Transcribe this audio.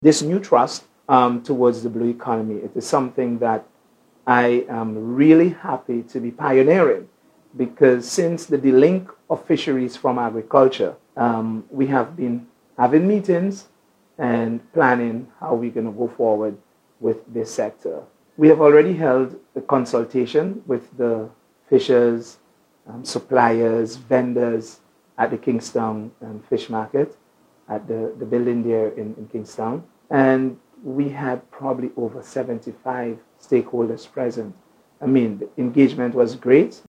this new trust towards the blue economy. It is something that I am really happy to be pioneering, because since the delink of fisheries from agriculture, we have been having meetings and planning how we're going to go forward with this sector. We have already held a consultation with the fishers, suppliers, vendors at the Kingstown Fish Market, at the building there in Kingstown. And we had probably over 75 stakeholders present. I mean, the engagement was great.